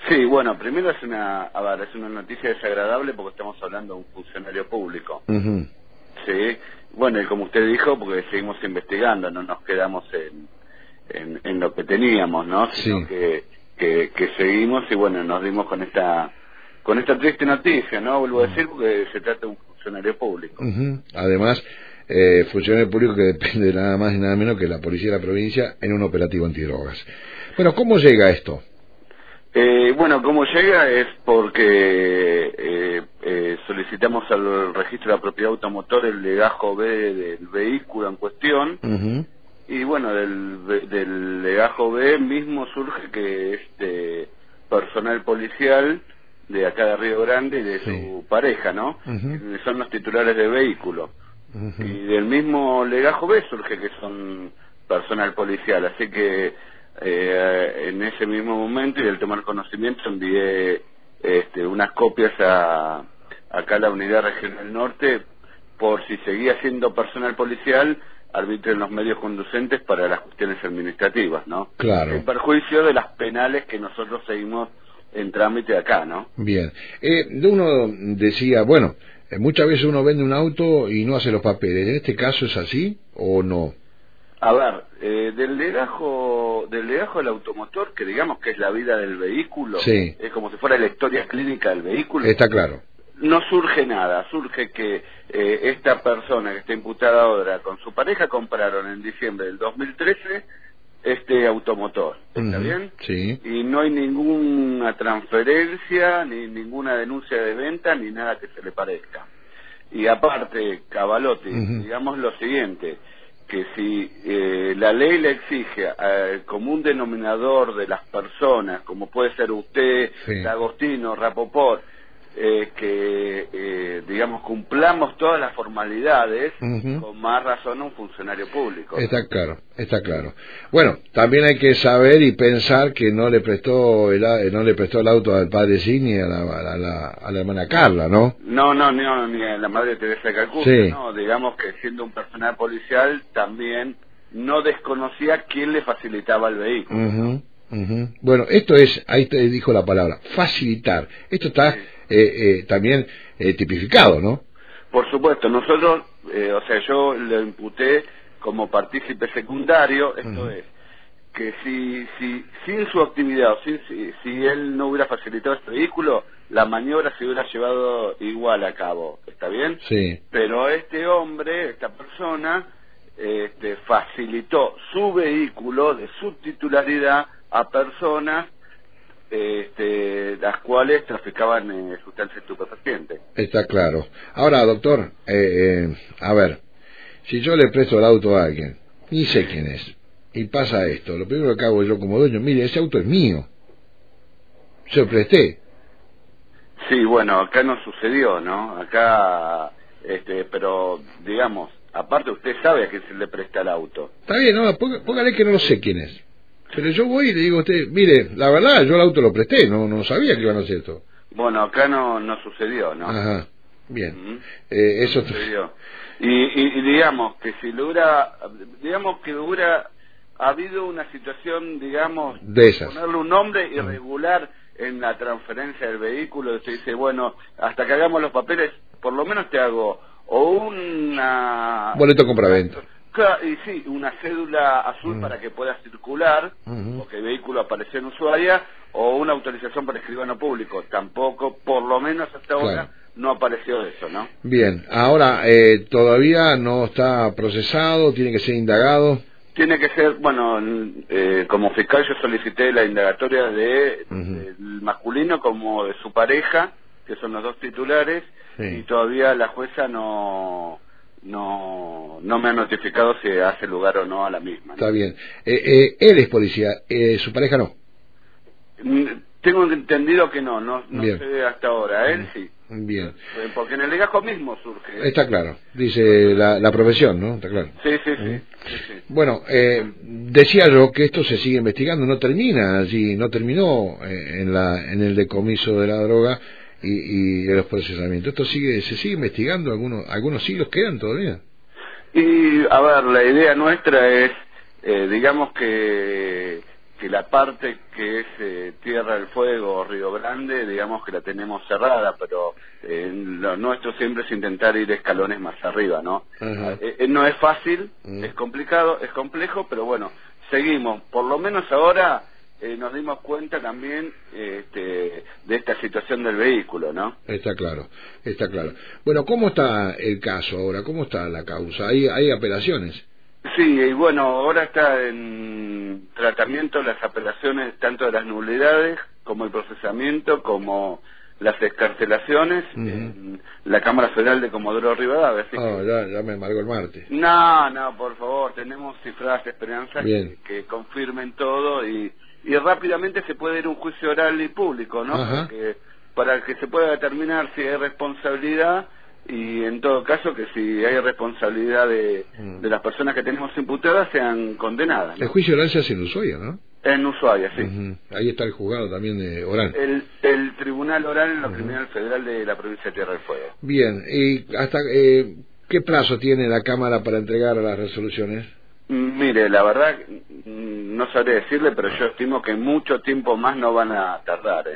Sí, bueno, primero es una noticia desagradable porque estamos hablando de un funcionario público. Ujú. Sí, bueno, y como usted dijo, porque seguimos investigando, no nos quedamos en lo que teníamos, ¿no? Sino Sí. que seguimos y bueno, nos dimos con esta triste noticia, ¿no? Vuelvo a decir porque se trata de un funcionario público. Ujú. Además, funcionario público que depende de nada más y nada menos que la policía de la provincia en un operativo antidrogas. Bueno, ¿cómo llega esto? Bueno, cómo llega es porque solicitamos al registro de la propiedad automotor el legajo B del vehículo en cuestión. Ujú. Y bueno, del legajo B mismo surge que personal policial de acá de Río Grande y de Sí. su pareja, ¿no? Ujú. Son los titulares de vehículo. Ujú. Y del mismo legajo B surge que son personal policial. Así que en ese mismo momento y al tomar conocimiento envié unas copias acá a la Unidad Regional Norte por si seguía siendo personal policial, arbitren los medios conducentes para las cuestiones administrativas, ¿no? En Claro. perjuicio de las penales que nosotros seguimos en trámite acá, ¿no? Bien. Uno decía, bueno, muchas veces uno vende un auto y no hace los papeles. ¿En este caso es así o no? A ver, del legajo del automotor, que digamos que es la vida del vehículo, Sí, es como si fuera la historia clínica del vehículo, está claro. no surge nada, surge que esta persona que está imputada ahora con su pareja compraron en diciembre del 2013 este automotor, ¿está Ujú. bien? Sí. Y no hay ninguna transferencia, ni ninguna denuncia de venta, ni nada que se le parezca. Y aparte, Cavalotti, Ujú. digamos lo siguiente, que si la ley le exige al común denominador de las personas, como puede ser usted, Sí. D'Agostino, Rapoport, que digamos cumplamos todas las formalidades, Ujú. con más razón un funcionario público, ¿no? Está claro, está claro. Bueno, también hay que saber y pensar que no le prestó no le prestó el auto al padre Signi a la hermana Carla, ¿no? No, no, no, ni a la madre Teresa de Calcuta, Sí. no, digamos que siendo un personal policial también no desconocía quién le facilitaba el vehículo, ¿no? Ujú, ujú. Bueno, esto es, ahí te dijo la palabra, facilitar. Esto está Sí. también tipificado, ¿no? Por supuesto, nosotros, o sea, yo lo imputé como partícipe secundario, esto Ujú. es, que si sin su actividad, o si él no hubiera facilitado este vehículo, la maniobra se hubiera llevado igual a cabo, ¿está bien? Sí. Pero este hombre, esta persona, facilitó su vehículo de su titularidad a personas las cuales traficaban sustancias estupefacientes. Está claro. Ahora, doctor, a ver, si yo le presto el auto a alguien, y sé quién es, y pasa esto, lo primero que hago yo como dueño, mire, ese auto es mío, se lo presté. Sí, bueno, acá no sucedió, ¿no? Acá, pero digamos, aparte usted sabe a quién se le presta el auto. Está bien, no, póngale que no lo sé quién es. Pero yo voy y le digo a usted, mire, la verdad, yo el auto lo presté, no sabía que iban a hacer esto. Bueno, acá no sucedió, ¿no? Ajá, bien. Ujú. No Eso, sucedió. Y digamos que si lo hubiera, digamos que hubiera habido una situación, digamos, de esas. ponerle un nombre Mm. irregular en la transferencia del vehículo, usted dice, bueno, hasta que hagamos los papeles, por lo menos te hago o Boleto compraventa. y sí, una cédula azul Mm. para que pueda circular, Ujú. porque el vehículo apareció en Ushuaia, o una autorización para escribano público. Tampoco, por lo menos hasta Claro. ahora, no apareció eso, ¿no? Bien, ahora todavía no está procesado, tiene que ser indagado. Tiene que ser, bueno, como fiscal yo solicité la indagatoria Ujú. del masculino como de su pareja, que son los dos titulares, Sí. y todavía la jueza no me ha notificado si hace lugar o no a la misma, Está ¿no? bien. Él es policía, su pareja no. Tengo entendido que no Bien. sé hasta ahora, él sí. Bien. Porque en el legajo mismo surge. Está claro, dice la profesión, ¿no? Está claro. Sí, sí, Ujú. sí. Sí, sí. Bueno, decía yo que esto se sigue investigando, no termina allí, no terminó en el decomiso de la droga y los procesamientos. Esto se sigue investigando, algunos siglos quedan todavía. Y, a ver, la idea nuestra es, digamos que la parte que es Tierra del Fuego o Río Grande, digamos que la tenemos cerrada, pero lo nuestro siempre es intentar ir escalones más arriba, ¿no? No es fácil, es complicado, es complejo, pero bueno, seguimos. Por lo menos ahora nos dimos cuenta también de esta situación del vehículo, ¿no? Está claro, está claro. Bueno, ¿cómo está el caso ahora? ¿Cómo está la causa? ¿Hay apelaciones? Sí, y bueno, ahora está en tratamiento las apelaciones tanto de las nulidades como el procesamiento, como las excarcelaciones en la Cámara Federal de Comodoro Rivadavia. Así ya me amargó el martes. No, por favor, tenemos cifradas esperanzas que confirmen todo y rápidamente se puede ir a un juicio oral y público, ¿no? Para que se pueda determinar si hay responsabilidad y en todo caso que si hay responsabilidad de las personas que tenemos imputadas sean condenadas, ¿no? El juicio oral se hace en Ushuaia, ¿no? En Ushuaia, sí. Ahí está el juzgado también de oral. El Tribunal Oral en lo Criminal Federal de la provincia de Tierra del Fuego. Bien, ¿y hasta qué plazo tiene la Cámara para entregar las resoluciones? Mire, la verdad no sabré decirle, pero yo estimo que mucho tiempo más no van a tardar,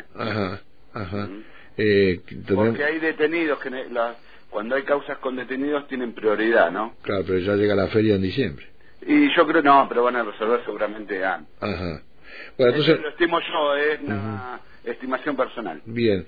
porque hay detenidos que cuando hay causas con detenidos tienen prioridad, ¿no? Claro, pero ya llega la feria en diciembre. Y yo creo no, pero van a resolver seguramente antes. Bueno, entonces eso lo estimo yo, es una estimación personal. Bien.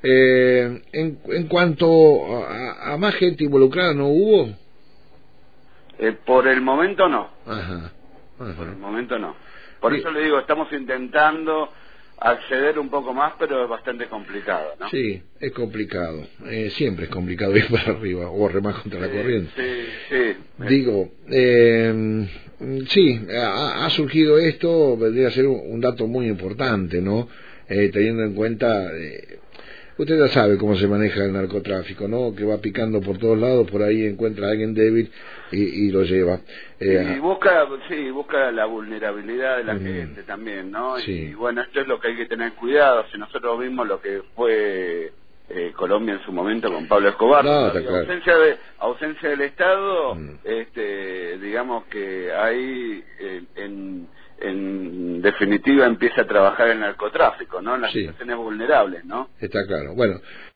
En cuanto a más gente involucrada, ¿no hubo? Por el momento no. Por el momento no. Por eso le digo, estamos intentando acceder un poco más, pero es bastante complicado, ¿no? Sí, es complicado. Siempre es complicado ir para arriba o remar contra la corriente. Sí. Digo, sí, ha surgido esto, vendría a ser un dato muy importante, ¿no? Teniendo en cuenta, usted ya sabe cómo se maneja el narcotráfico, ¿no? Que va picando por todos lados, por ahí encuentra a alguien débil y lo lleva. Y busca la vulnerabilidad de la gente también, ¿no? Sí. Y bueno, esto es lo que hay que tener cuidado. Si nosotros vimos lo que fue Colombia en su momento con Pablo Escobar, ausencia del Estado, digamos que ahí en definitiva empieza a trabajar el narcotráfico, ¿no? En las situaciones vulnerables, ¿no? Está claro. Bueno,